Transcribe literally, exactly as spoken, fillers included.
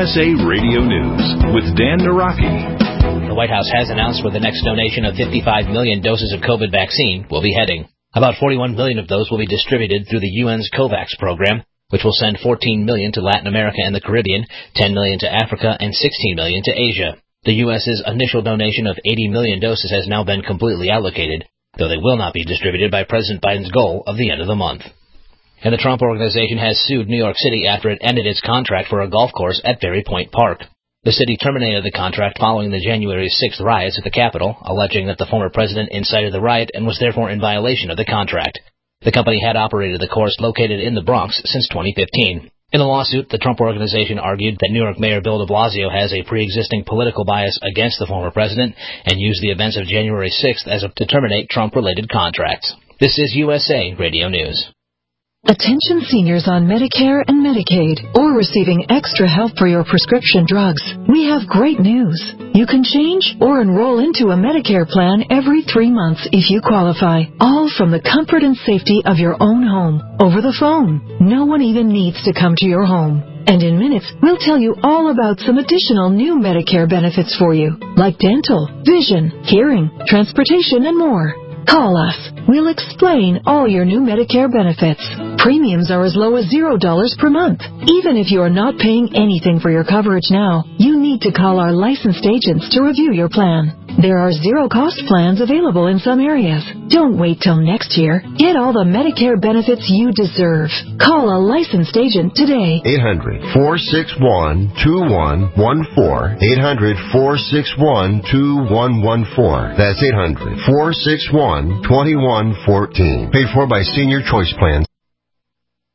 S A Radio News with Dan Naraki. The White House has announced where the next donation of fifty-five million doses of COVID vaccine will be heading. About forty-one million of those will be distributed through the U N's COVAX program, which will send fourteen million to Latin America and the Caribbean, ten million to Africa, and sixteen million to Asia. The U S's initial donation of eighty million doses has now been completely allocated, though they will not be distributed by President Biden's goal of the end of the month. And the Trump Organization has sued New York City after it ended its contract for a golf course at Berry Point Park. The city terminated the contract following the January sixth riots at the Capitol, alleging that the former president incited the riot and was therefore in violation of the contract. The company had operated the course located in the Bronx since twenty fifteen. In a lawsuit, the Trump Organization argued that New York Mayor Bill de Blasio has a pre-existing political bias against the former president and used the events of January sixth as a to terminate Trump-related contracts. This is U S A Radio News. Attention seniors on Medicare and Medicaid or receiving extra help for your prescription drugs. We have great news. You can change or enroll into a Medicare plan every three months if you qualify, all from the comfort and safety of your own home, over the phone. No one even needs to come to your home. And in minutes, we'll tell you all about some additional new Medicare benefits for you, like dental, vision, hearing, transportation, and more. Call us. We'll explain all your new Medicare benefits. Premiums are as low as zero dollars per month. Even if you are not paying anything for your coverage now, you need to call our licensed agents to review your plan. There are zero-cost plans available in some areas. Don't wait till next year. Get all the Medicare benefits you deserve. Call a licensed agent today. eight hundred, four six one, two one one four. eight hundred, four six one, two one one four. That's eight hundred, four six one, two one one four. Paid for by Senior Choice Plans.